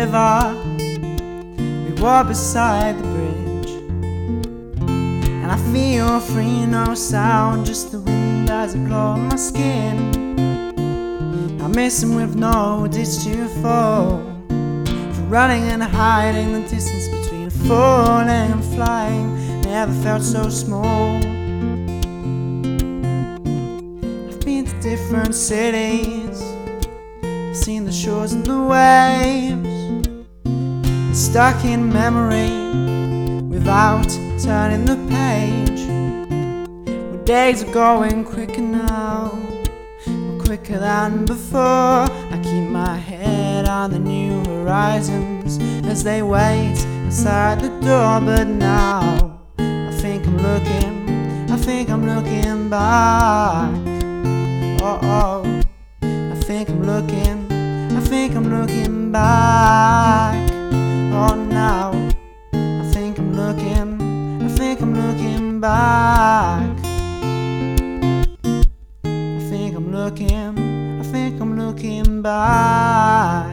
river. We walk beside the bridge, and I feel free, no sound, just the wind as it blows on my skin. I miss him with no ditch to fall, for running and hiding. The distance between falling and flying never felt so small. I've been to different cities, I've seen the shores and the waves, stuck in memory without turning the page. Well, days are going quicker now, quicker than before. I keep my head on the new horizons as they wait outside the door. But now I think I'm looking back. Oh, oh, I think I'm looking back. Oh, now I think I'm looking back. I think I'm looking back.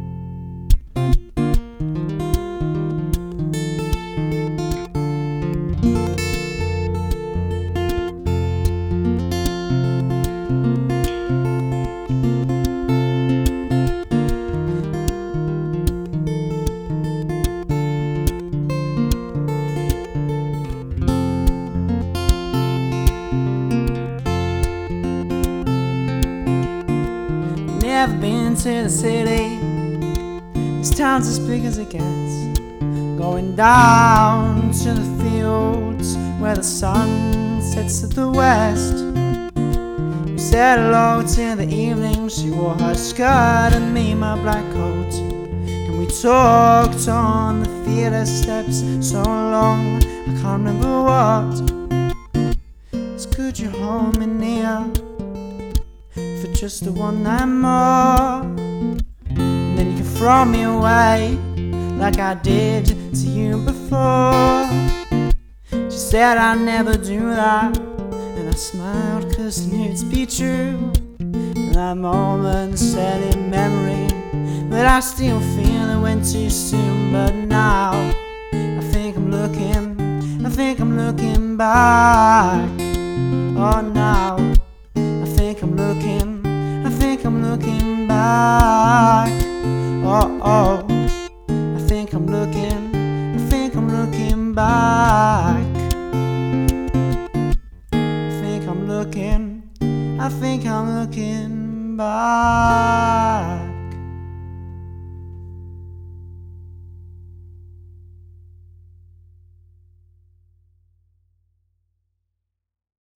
Never been to the city, this town's as big as it gets. Going down to the fields where the sun sets at the west. We said hello till the evening, she wore her skirt and me my black coat. And we talked on the theatre steps so long, I can't remember what. It's could you hold me near for just the one night more, and then you can throw me away like I did to you before. She said I'd never do that, and I smiled cause I knew it'd be true. And that moment set in memory, but I still feel it went too soon. But now I think I'm looking back. Oh, now I think I'm looking back. Oh, oh, I think I'm looking back. I think I'm looking back.